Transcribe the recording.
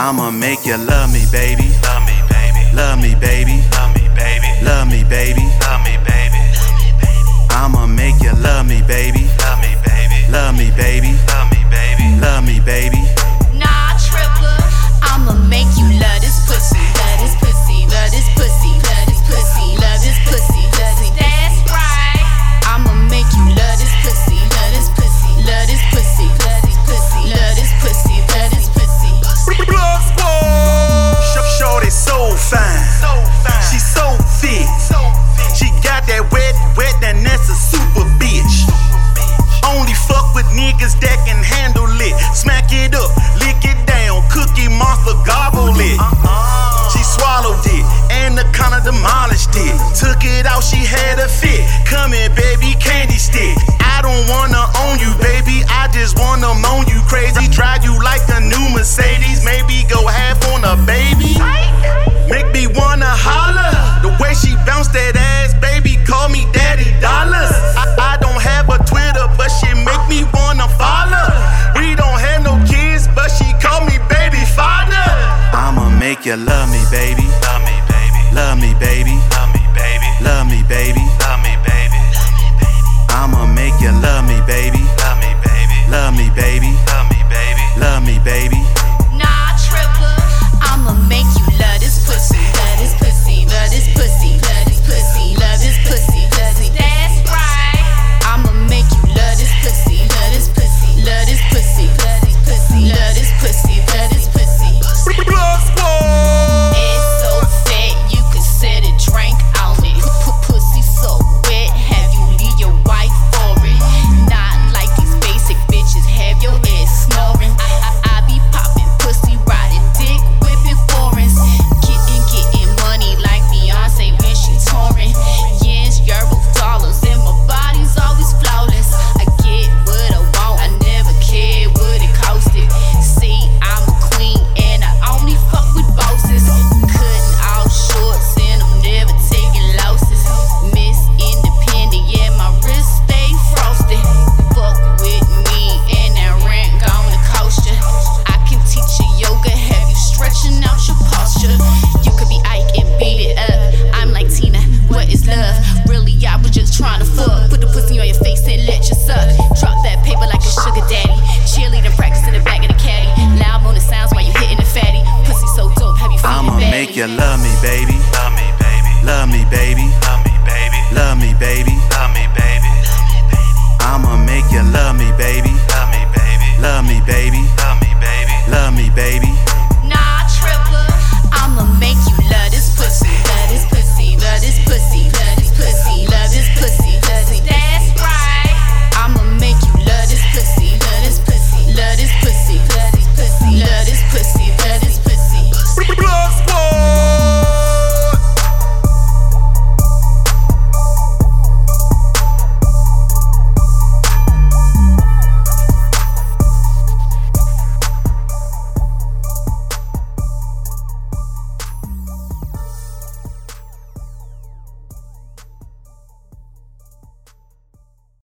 I'ma make you love me, baby. Love me, baby. Love me, baby. Love me, baby. Love me, baby. Love me, baby. I'ma make you love me, baby. Love me, baby. Love me, baby. Love me, baby. Love me, baby. Nah, tripper. I'ma make you love this pussy. Love this pussy. Love this pussy. Love this pussy. Love this pussy. Love this. That's right. I'ma make you love this pussy. Love this pussy. Love this pussy. Love this pussy. Love this pussy. Love this pussy. Blood Squad. Shorty so fine. She so thick. She got that wet, and that's a super bitch. Only fuck with niggas that can handle it. Smack it up, lick it down, Cookie Monster gobble it. She swallowed it, and the kinda demolished it. Took it out, she had a fit. Come here, baby, candy stick. I don't wanna own you, baby, I just wanna moan you crazy. Drive you like a new Mercedes, maybe go half on a baby. Make me wanna holler, the way she bounced that ass, baby, call me Daddy Dollars. I don't have a Twitter, but she make me wanna follow. We don't have no kids, but she call me baby father. I'ma make you love me, baby. Love me, baby. Love me, baby. Love me, baby. Love me, baby. Love me, baby. I'ma make you love me, baby. Love me, baby. Love me, baby. Love me, baby. Love me, baby. Nah, tripper. I'ma make you love this pussy. Love this pussy. Love this pussy. Love this pussy. Love this pussy. Love this. That's right. I'ma make you love this pussy. Love this pussy. Love this pussy. Love this pussy. Love this pussy. Love this pussy. Blood Squad. It's so fat you can set a drink on it. Pussy so wet, have you leave your wife for it? Not like these basic bitches have your ass snoring. I be popping pussy, riding dick, whipping foreigns, getting money like Beyonce when she touring. Yens, euros, dollars, and my body's always flawless. I get what I want, I never care what it costed. See, I'm a queen and I only fuck with bosses. Cutting off shorts and I'm never taking losses. Miss Independent, yeah, my wrist stay frosted. Fuck with me and that rent gonna cost ya. I can teach you yoga, have you stretching out your posture. You could be Ike and beat it up. I'm like Tina, what is love? Really, I was just trying to fuck. Put the pussy on your face and let you suck. Drop that paper like a sugar daddy. Cheerleading practice in the back of the caddy. Loud moaning sounds while you hitting the fatty. Pussy so dope, have you feeling I'ma badly? make you love me, baby. Love me, baby. Love me, baby. Love me, baby. Love me, baby. Love me, baby. I'ma make you love me, baby. Love me, baby. Love me, baby. Love me, baby.